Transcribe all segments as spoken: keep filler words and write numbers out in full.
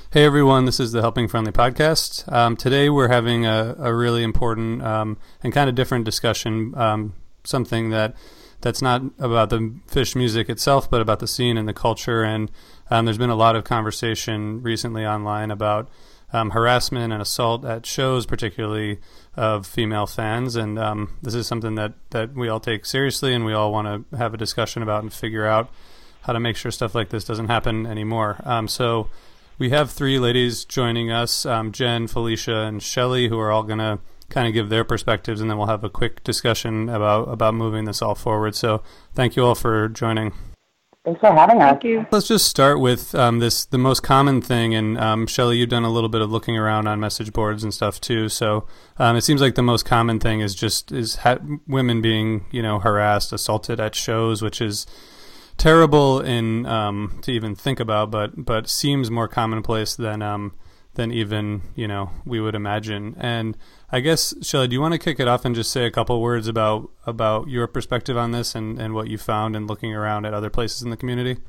Hey everyone, this is the Helping Friendly Podcast. Um, today we're having a, a really important um, and kind of different discussion, um, something that that's not about the Phish music itself, but about the scene and the culture. And um, there's been a lot of conversation recently online about um, harassment and assault at shows, particularly of female fans. And um, this is something that, that we all take seriously and we all want to have a discussion about and figure out how to make sure stuff like this doesn't happen anymore. Um, so we have three ladies joining us, um, Jen, Felicia, and Shelly, who are all going to kind of give their perspectives, and then we'll have a quick discussion about, about moving this all forward. So thank you all for joining. Thanks for having us. Thank you. Let's just start with um, this, the most common thing, and um, Shelly, you've done a little bit of looking around on message boards and stuff too, so um, it seems like the most common thing is just is ha- women being, you know, harassed, assaulted at shows, which is terrible in um, to even think about, but but seems more commonplace than um, than even you know we would imagine. And I guess, Shelly, do you want to kick it off and just say a couple words about about your perspective on this and, and what you found in looking around at other places in the community?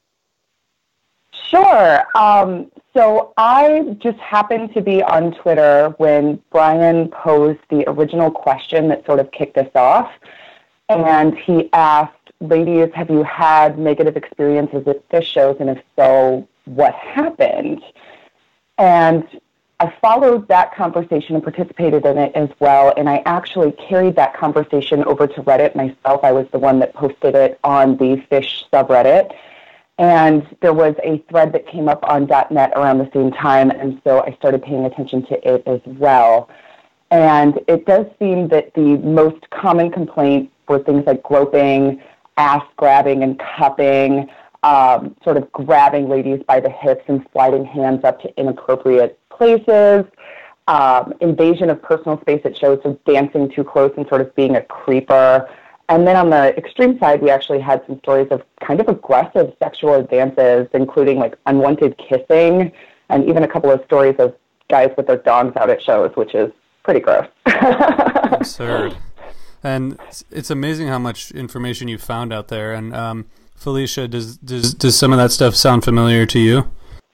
Sure. Um, so I just happened to be on Twitter when Brian posed the original question that sort of kicked us off, and he asked, ladies, have you had negative experiences at Phish shows, and if so, what happened? And I followed that conversation and participated in it as well, and I actually carried that conversation over to Reddit myself. I was the one that posted it on the Phish subreddit, and there was a thread that came up on .net around the same time, and so I started paying attention to it as well. And it does seem that the most common complaint were things like groping, ass grabbing and cupping, um, sort of grabbing ladies by the hips and sliding hands up to inappropriate places, um, invasion of personal space at shows, so dancing too close and sort of being a creeper. And then on the extreme side, we actually had some stories of kind of aggressive sexual advances, including like unwanted kissing, and even a couple of stories of guys with their dongs out at shows, which is pretty gross. Absurd. And it's amazing how much information you found out there. And um, Felicia, does, does does some of that stuff sound familiar to you?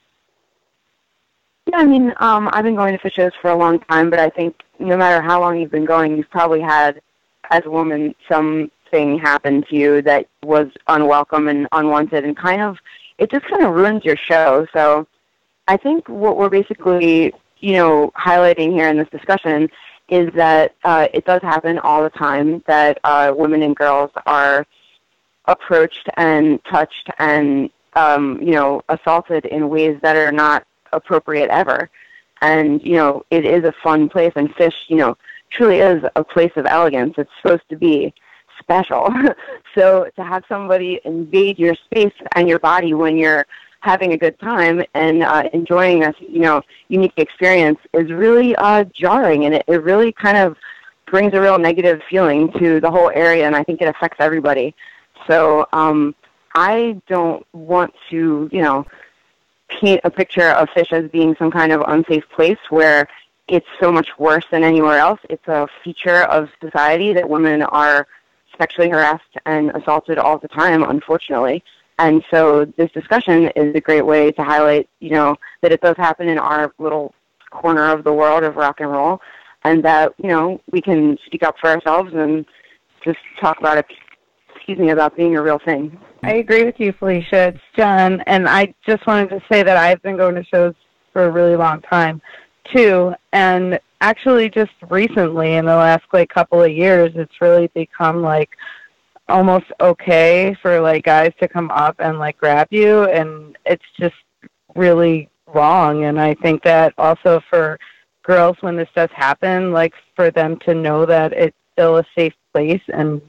Yeah, I mean, um, I've been going to Phish shows for a long time, but I think no matter how long you've been going, you've probably had, as a woman, something happen to you that was unwelcome and unwanted, and kind of, it just kind of ruins your show. So I think what we're basically, you know, highlighting here in this discussion is that uh, it does happen all the time that uh, women and girls are approached and touched and, um, you know, assaulted in ways that are not appropriate ever. And, you know, it is a fun place, and Phish, you know, truly is a place of elegance. It's supposed to be special. So to have somebody invade your space and your body when you're having a good time and uh, enjoying a, you know, unique experience is really uh, jarring, and it, it really kind of brings a real negative feeling to the whole area, and I think it affects everybody. So um, I don't want to, you know, paint a picture of Phish as being some kind of unsafe place where it's so much worse than anywhere else. It's a feature of society that women are sexually harassed and assaulted all the time, unfortunately. And so this discussion is a great way to highlight, you know, that it does happen in our little corner of the world of rock and roll, and that, you know, we can speak up for ourselves and just talk about it, excuse me, about being a real thing. I agree with you, Felicia. It's Jen, and I just wanted to say that I've been going to shows for a really long time, too, and actually just recently, in the last, like, couple of years, it's really become, like, almost okay for like guys to come up and like grab you, and it's just really wrong. And I think that also for girls, when this does happen, like for them to know that it's still a safe place, and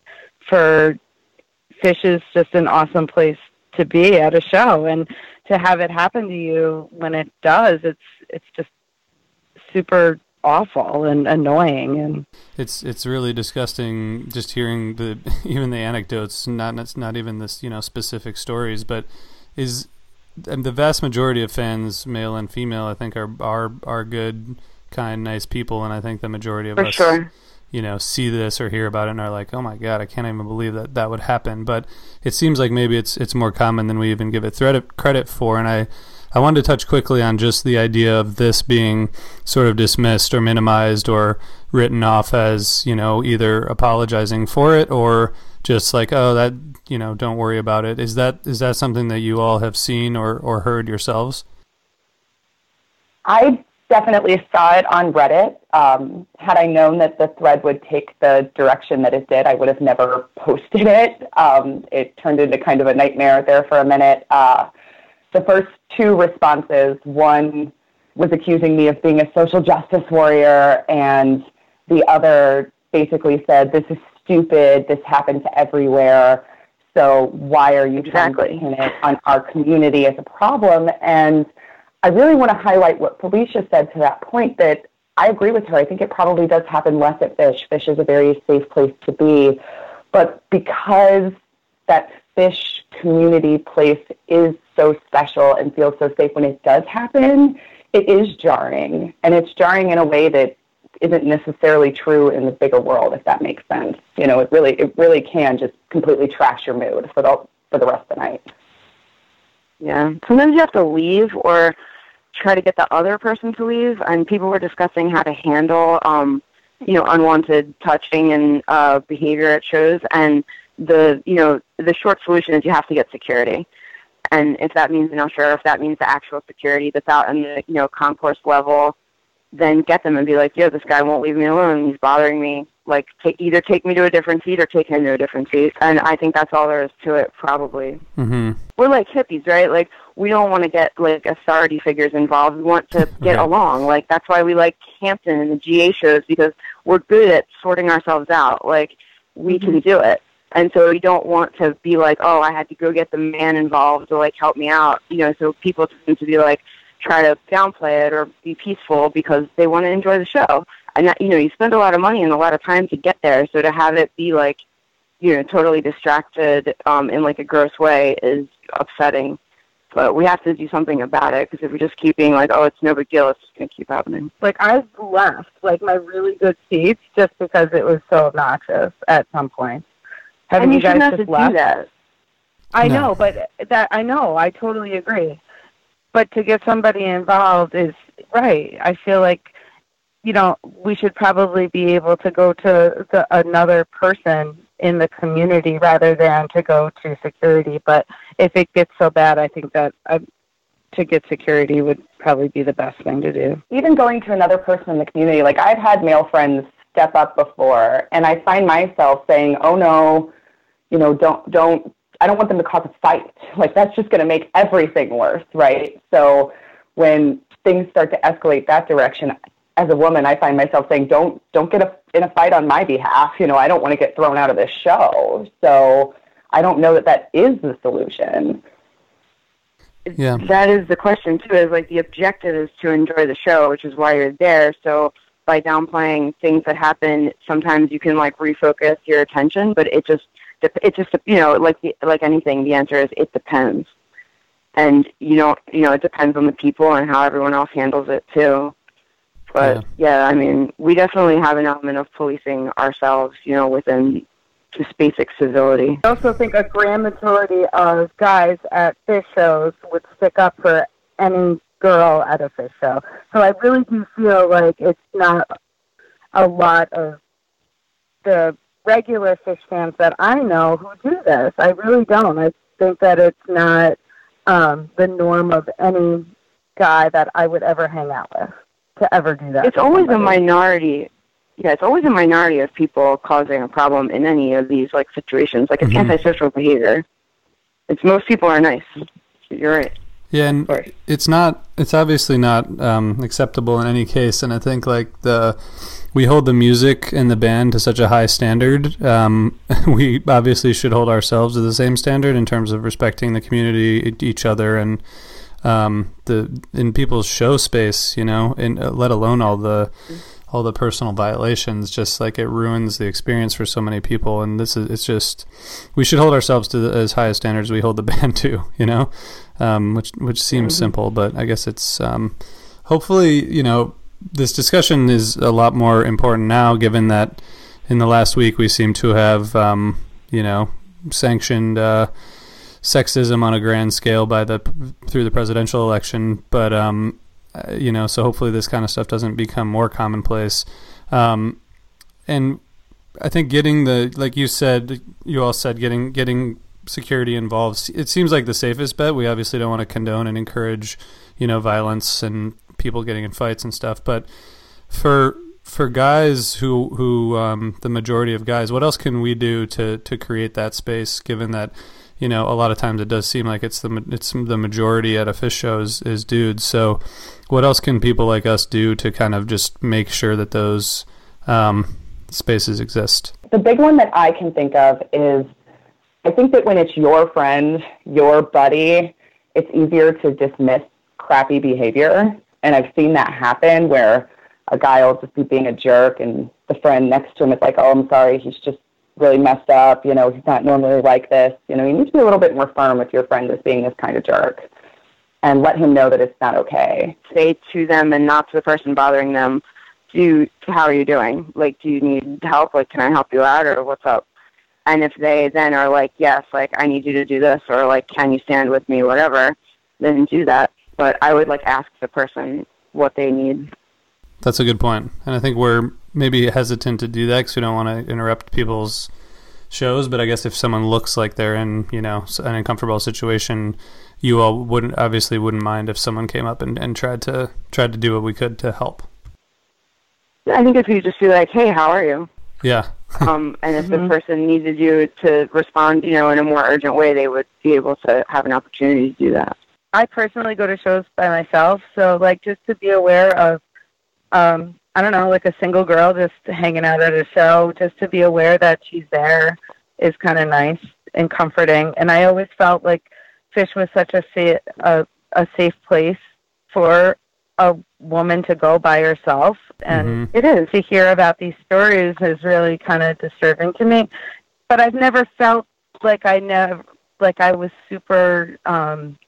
for Phish is just an awesome place to be at a show, and to have it happen to you when it does, it's it's just super awful and annoying. And it's it's really disgusting just hearing the even the anecdotes, not it's not even this, you know, specific stories, but is and the vast majority of fans, male and female, I think are are are good, kind, nice people, and I think the majority of For us sure. you know, see this or hear about it and are like, oh my God, I can't even believe that that would happen. But it seems like maybe it's it's more common than we even give it credit credit for. And I, I wanted to touch quickly on just the idea of this being sort of dismissed or minimized or written off as, you know, either apologizing for it or just like, oh, that, you know, don't worry about it. Is that is that something that you all have seen or, or heard yourselves? I definitely saw it on Reddit. Um, had I known that the thread would take the direction that it did, I would have never posted it. Um, it turned into kind of a nightmare there for a minute. Uh, the first two responses, one was accusing me of being a social justice warrior, and the other basically said, this is stupid, this happens everywhere, so why are you exactly. trying to pin it on our community as a problem? And I really want to highlight what Felicia said to that point, that I agree with her. I think it probably does happen less at Fish. Fish is a very safe place to be. But because that Fish community place is so special and feels so safe when it does happen, it is jarring. And it's jarring in a way that isn't necessarily true in the bigger world, if that makes sense. You know, it really it really can just completely trash your mood for the for the rest of the night. Yeah. Sometimes you have to leave or try to get the other person to leave. And people were discussing how to handle, um, you know, unwanted touching and uh, behavior at shows. And the, you know, the short solution is you have to get security. And if that means an usher, if that means the actual security that's out in the, you know, concourse level, then get them and be like, yo, this guy won't leave me alone. He's bothering me. Like, take, either take me to a different seat or take him to a different seat. And I think that's all there is to it, probably. Mm-hmm. We're like hippies, right? Like, we don't want to get, like, authority figures involved. We want to get right. along. Like, that's why we like Hampton and the G A shows, because we're good at sorting ourselves out. Like, we mm-hmm. can do it. And so we don't want to be like, oh, I had to go get the man involved to, like, help me out. You know, so people tend to be like, try to downplay it or be peaceful because they want to enjoy the show. And that, you know, you spend a lot of money and a lot of time to get there. So to have it be like, you know, totally distracted um, in like a gross way is upsetting. But we have to do something about it, because if we just keep being like, oh, it's no big deal, it's just going to keep happening. Like, I've left, like, my really good seats just because it was so obnoxious at some point. Haven't and you, you guys shouldn't have just to left? do that. I No. know, but that I know, I totally agree. But to get somebody involved is right. I feel like, you know, we should probably be able to go to the, another person in the community rather than to go to security. But if it gets so bad, I think that I, to get security would probably be the best thing to do. Even going to another person in the community, like I've had male friends step up before, and I find myself saying, oh no, you know, don't, don't, I don't want them to cause a fight. Like, that's just going to make everything worse, right? So when things start to escalate that direction, as a woman, I find myself saying, don't don't get a, in a fight on my behalf. You know, I don't want to get thrown out of this show. So I don't know that that is the solution. Yeah. That is the question, too, is like the objective is to enjoy the show, which is why you're there. So by downplaying things that happen, sometimes you can, like, refocus your attention, but it just, it just, you know, like the, like anything, the answer is it depends. And, you know, you know, it depends on the people and how everyone else handles it, too. But, yeah. yeah, I mean, we definitely have an element of policing ourselves, you know, within just basic civility. I also think a grand majority of guys at Fish shows would stick up for any girl at a Fish show. So I really do feel like it's not a lot of the regular Fish fans that I know who do this. I really don't. I think that it's not um, the norm of any guy that I would ever hang out with to ever do that. It's always somebody. a minority. Yeah, it's always a minority of people causing a problem in any of these like situations. Like it's mm-hmm. antisocial behavior. It's most people are nice. You're right. Yeah, and Sorry. it's not. It's obviously not um, acceptable in any case. And I think like the we hold the music and the band to such a high standard. Um, we obviously should hold ourselves to the same standard in terms of respecting the community, each other, and um, the in people's show space. You know, and uh, let alone all the. all the personal violations, just like it ruins the experience for so many people. And this is, it's just, we should hold ourselves to the, as high a standards we hold the band to, you know, um, which, which seems mm-hmm. simple, but I guess it's, um, hopefully, you know, this discussion is a lot more important now, given that in the last week we seem to have, um, you know, sanctioned, uh, sexism on a grand scale by the through the presidential election, but um, you know, so hopefully this kind of stuff doesn't become more commonplace. Um, and I think getting the, like you said, you all said, getting getting security involved, it seems like the safest bet. We obviously don't want to condone and encourage, you know, violence and people getting in fights and stuff. But for for guys who who um, the majority of guys, what else can we do to to create that space? Given that, you know, a lot of times it does seem like it's the it's the majority at a Phish show is, is dudes. So, what else can people like us do to kind of just make sure that those um, spaces exist? The big one that I can think of is, I think that when it's your friend, your buddy, it's easier to dismiss crappy behavior. And I've seen that happen where a guy will just be being a jerk and the friend next to him is like, oh, I'm sorry, he's just really messed up. You know, he's not normally like this. You know, you need to be a little bit more firm if your friend is being this kind of jerk and let him know that it's not okay. Say to them and not to the person bothering them, do, how are you doing? Like, do you need help? Like, can I help you out or what's up? And if they then are like, yes, like, I need you to do this, or like, can you stand with me, whatever, then do that. But I would like ask the person what they need. That's a good point. And I think we're maybe hesitant to do that because we don't want to interrupt people's shows. But I guess if someone looks like they're in, you know, an uncomfortable situation, you all wouldn't obviously wouldn't mind if someone came up and, and tried to tried to do what we could to help. I think if you just be like, hey, how are you? Yeah. um, and if mm-hmm. the person needed you to respond, you know, in a more urgent way, they would be able to have an opportunity to do that. I personally go to shows by myself, so like just to be aware of, um, I don't know, like a single girl just hanging out at a show, just to be aware that she's there is kind of nice and comforting. And I always felt like Phish was such a sa- a, a safe place for a woman to go by herself, and mm-hmm. it is. To hear about these stories is really kind of disturbing to me. But I've never felt like I never like I was super um,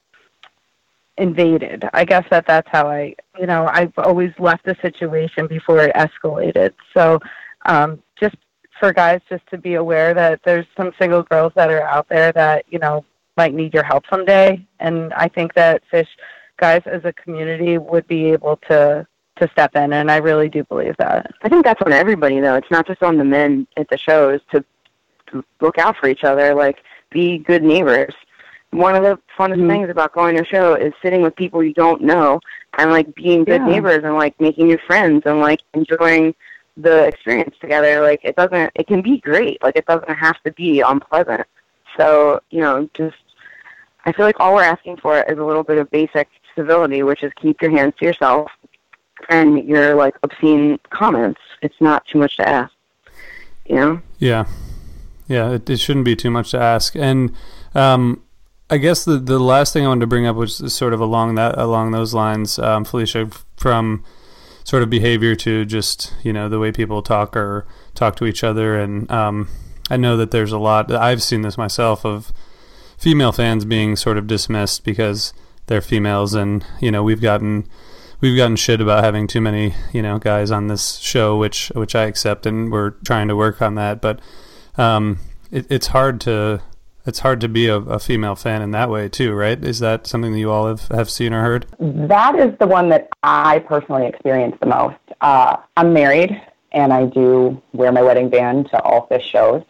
invaded. I guess that that's how I, you know, I've always left the situation before it escalated. So um, just for guys, just to be aware that there's some single girls that are out there that, you know, might need your help someday, and I think that Phish guys as a community would be able to to step in, and I really do believe that. I think that's on everybody, though. It's not just on the men at the shows to, to look out for each other, like, be good neighbors. One of the funnest mm-hmm. things about going to a show is sitting with people you don't know and, like, being good yeah. neighbors and, like, making new friends and, like, enjoying the experience together. Like, it doesn't, it can be great. Like, it doesn't have to be unpleasant. So, you know, just, I feel like all we're asking for is a little bit of basic civility, which is keep your hands to yourself and your, like, obscene comments. It's not too much to ask, you know? Yeah. Yeah, it, it shouldn't be too much to ask. And um, I guess the the last thing I wanted to bring up was sort of along that along those lines, um, Felicia, from sort of behavior to just, you know, the way people talk or talk to each other. And um, I know that there's a lot, I've seen this myself, of female fans being sort of dismissed because they're females, and, you know, we've gotten we've gotten shit about having too many, you know, guys on this show, which which I accept, and we're trying to work on that. But um, it, it's hard to it's hard to be a, a female fan in that way too, right? Is that something that you all have, have seen or heard? That is the one that I personally experience the most. Uh, I'm married, and I do wear my wedding band to all Phish shows,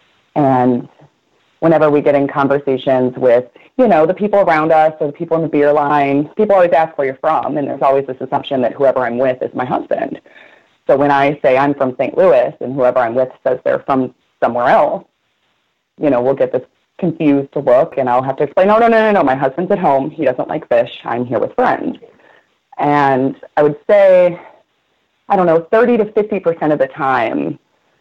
and whenever we get in conversations with, you know, the people around us or the people in the beer line, people always ask where you're from, and there's always this assumption that whoever I'm with is my husband. So when I say I'm from Saint Louis and whoever I'm with says they're from somewhere else, you know, we'll get this confused look, and I'll have to explain, no, no, no, no, no, my husband's at home. He doesn't like Phish. I'm here with friends. And I would say, I don't know, thirty to fifty percent of the time,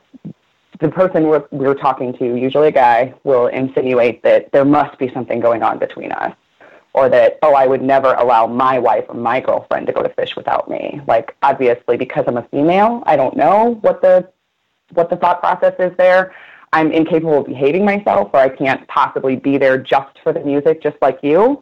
the person we're, we're talking to, usually a guy, will insinuate that there must be something going on between us, or that, oh, I would never allow my wife or my girlfriend to go to Phish without me. Like, obviously, because I'm a female, I don't know what the what the thought process is there. I'm incapable of behaving myself, or I can't possibly be there just for the music, just like you.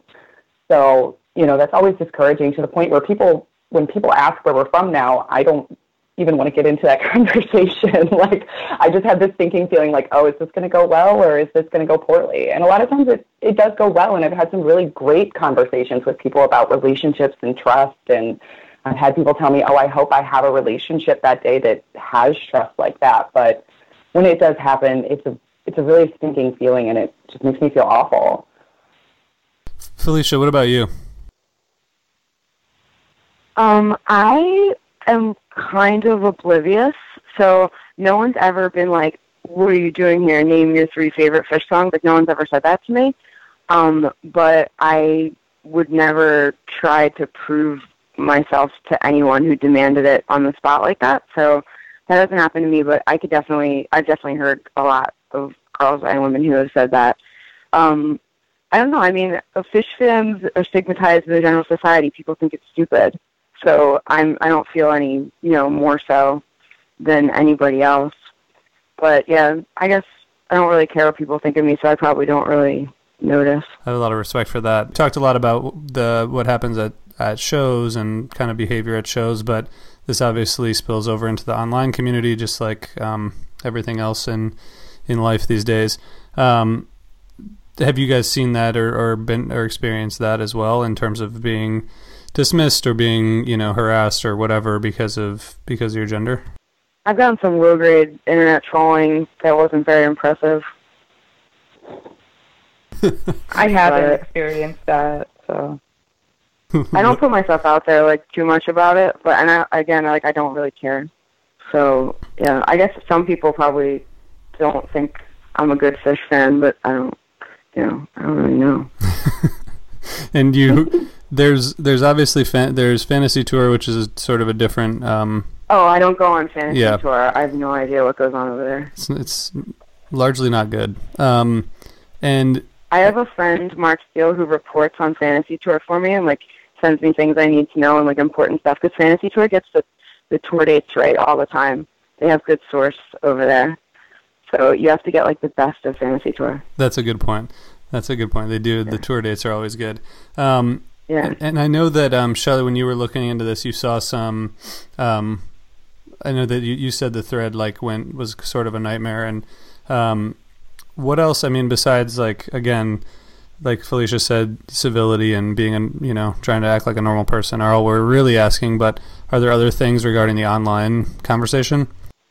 So, you know, that's always discouraging, to the point where people, when people ask where we're from now, I don't, even want to get into that conversation. Like, I just had this thinking feeling like, oh, is this going to go well or is this going to go poorly? And a lot of times it, it does go well, and I've had some really great conversations with people about relationships and trust, and I've had people tell me, oh, I hope I have a relationship that day that has trust like that. But when it does happen, it's a it's a really stinking feeling, and it just makes me feel awful. Felicia, what about you? Um, I am kind of oblivious, so no one's ever been like, what are you doing here? Name your three favorite Phish songs. Like, no one's ever said that to me. Um, but I would never try to prove myself to anyone who demanded it on the spot like that. So that doesn't happen to me, but I could definitely, I've definitely heard a lot of girls and women who have said that. Um, I don't know. I mean, Phish fans are stigmatized in the general society. People think it's stupid. So I'm, I don't feel any, you know, more so than anybody else. But yeah, I guess I don't really care what people think of me, so I probably don't really notice. I have a lot of respect for that. We talked a lot about the what happens at, at shows and kind of behavior at shows, but this obviously spills over into the online community, just like um, everything else in in life these days. Um, have you guys seen that or, or been or experienced that as well in terms of being dismissed or being, you know, harassed or whatever because of because of your gender? I've gotten some low grade internet trolling that wasn't very impressive. I haven't But experienced that, so I don't put myself out there like too much about it, but and I, again, like I don't really care. So yeah, I guess some people probably don't think I'm a good Phish fan, but I don't, you know, I don't really know. And you, there's there's obviously fan, there's Fantasy Tour, which is a, sort of a different. Um, oh, I don't go on Fantasy yeah. Tour. I have no idea what goes on over there. It's, it's largely not good. Um, and I have a friend, Mark Steele, who reports on Fantasy Tour for me and like sends me things I need to know and like important stuff. Because Fantasy Tour gets the the tour dates right all the time. They have good source over there. So you have to get like the best of Fantasy Tour. That's a good point. That's a good point. They do. Yeah. The tour dates are always good. Um, yeah. And, and I know that, um, Shelley, when you were looking into this, you saw some, um, I know that you, you said the thread like went, was sort of a nightmare. And um, what else, I mean, besides like, again, like Felicia said, civility and being, a, you know, trying to act like a normal person are all we're really asking, but are there other things regarding the online conversation?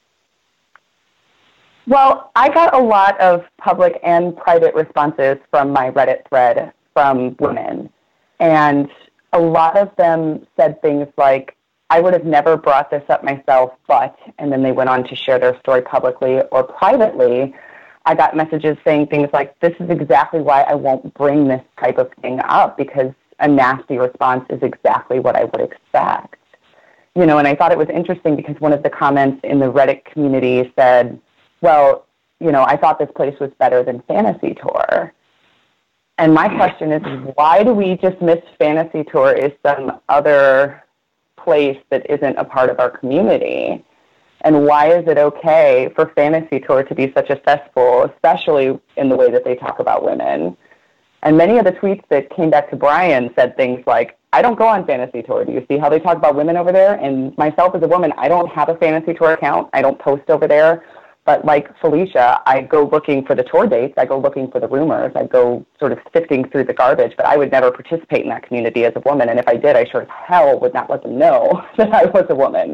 Well, I got a lot of public and private responses from my Reddit thread from women. And a lot of them said things like, I would have never brought this up myself, but, and then they went on to share their story publicly or privately. I got messages saying things like, this is exactly why I won't bring this type of thing up, because a nasty response is exactly what I would expect. You know, and I thought it was interesting because one of the comments in the Reddit community said, well, you know, I thought this place was better than Fantasy Tour. And my question is, why do we dismiss Fantasy Tour as some other place that isn't a part of our community? And why is it okay for Fantasy Tour to be such a cesspool, especially in the way that they talk about women? And many of the tweets that came back to Brian said things like, I don't go on Fantasy Tour. Do you see how they talk about women over there? And myself as a woman, I don't have a Fantasy Tour account. I don't post over there. But like Felicia, I go looking for the tour dates. I go looking for the rumors. I go sort of sifting through the garbage. But I would never participate in that community as a woman. And if I did, I sure as hell would not let them know that I was a woman.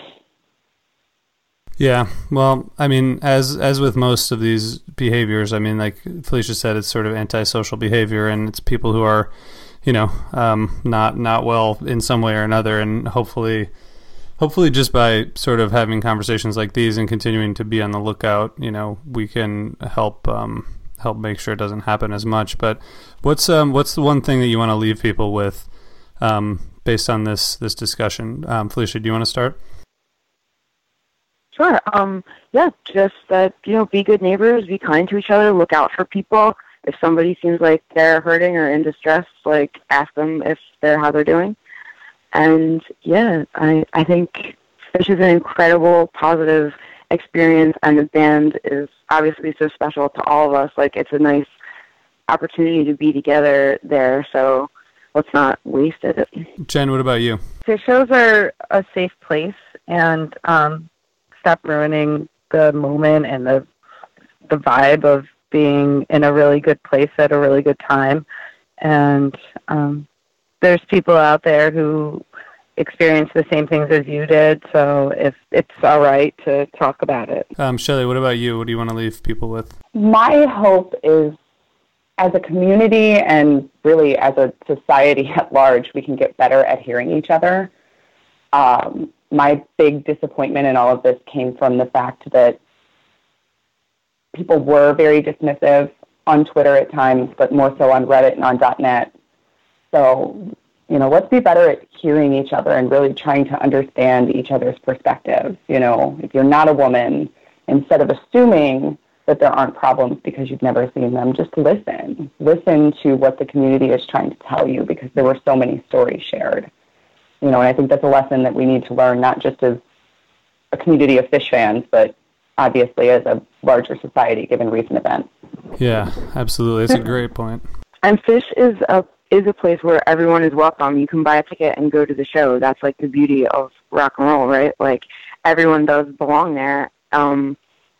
Yeah, well, I mean, as as with most of these behaviors, I mean, like Felicia said, it's sort of antisocial behavior, and it's people who are, you know, um, not not well in some way or another, and hopefully, hopefully, just by sort of having conversations like these and continuing to be on the lookout, you know, we can help um, help make sure it doesn't happen as much. But what's um what's the one thing that you want to leave people with, um, based on this this discussion? Um, Felicia, do you want to start? Sure. Um, yeah, just that, you know, be good neighbors, be kind to each other, look out for people. If somebody seems like they're hurting or in distress, like, ask them if they're, how they're doing. And, yeah, I, I think Phish is an incredible, positive experience, and the band is obviously so special to all of us. Like, it's a nice opportunity to be together there, so let's not waste it. Jen, what about you? The shows are a safe place, and um, stop ruining the moment and the the vibe of being in a really good place at a really good time. And um, there's people out there who experience the same things as you did, so if it's all right to talk about it. Um, Shelley, what about you? What do you want to leave people with? My hope is, as a community and really as a society at large, we can get better at hearing each other. Um, my big disappointment in all of this came from the fact that people were very dismissive on Twitter at times, but more so on Reddit and on .net. So, you know, let's be better at hearing each other and really trying to understand each other's perspectives. You know, if you're not a woman, instead of assuming that there aren't problems because you've never seen them, just listen. Listen to what the community is trying to tell you, because there were so many stories shared. You know, and I think that's a lesson that we need to learn, not just as a community of Phish fans, but obviously as a larger society given recent events. Yeah, absolutely. It's a great point. And Phish is a is a place where everyone is welcome. You can buy a ticket and go to the show. That's like the beauty of rock and roll, right? Like everyone does belong there. Um,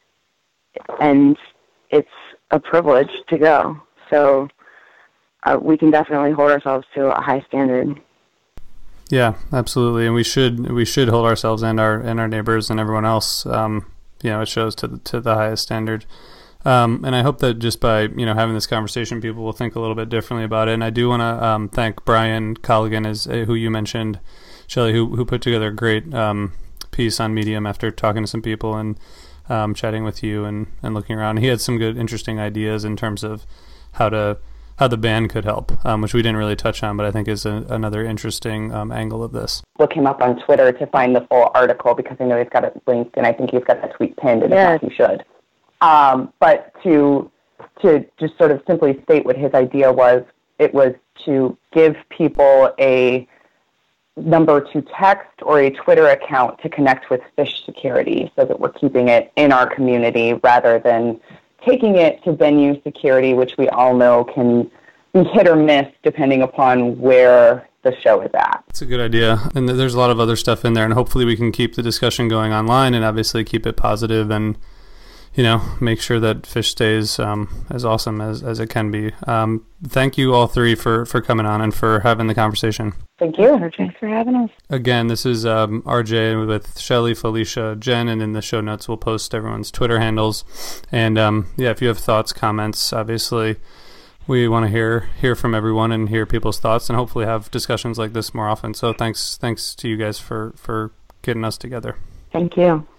and it's a privilege to go. So uh, we can definitely hold ourselves to a high standard. Yeah, absolutely. And we should we should hold ourselves and our and our neighbors and everyone else, um, you know, it shows to the, to the highest standard. Um, and I hope that just by, you know, having this conversation, people will think a little bit differently about it. And I do want to um, thank Brian Colligan, as, uh, who you mentioned, Shelley, who, who put together a great um, piece on Medium after talking to some people and um, chatting with you and, and looking around. He had some good, interesting ideas in terms of how to how the band could help, um, which we didn't really touch on, but I think is a, another interesting um, angle of this. Look him up on Twitter to find the full article, because I know he's got it linked, and I think he's got that tweet pinned, and yes. if not, he should. Um, but to to just sort of simply state what his idea was, it was to give people a number to text or a Twitter account to connect with Phish security, so that we're keeping it in our community rather than taking it to venue security, which we all know can be hit or miss depending upon where the show is at. It's a good idea. And there's a lot of other stuff in there, and hopefully we can keep the discussion going online and obviously keep it positive and, you know, make sure that Phish stays um, as awesome as, as it can be. Um, thank you all three for, for coming on and for having the conversation. Thank you. Thanks for having us. Again, this is um, R J with Shelley, Felicia, Jen, and in the show notes we'll post everyone's Twitter handles. And um, yeah, if you have thoughts, comments, obviously we want to hear hear from everyone and hear people's thoughts, and hopefully have discussions like this more often. So thanks thanks to you guys for, for getting us together. Thank you.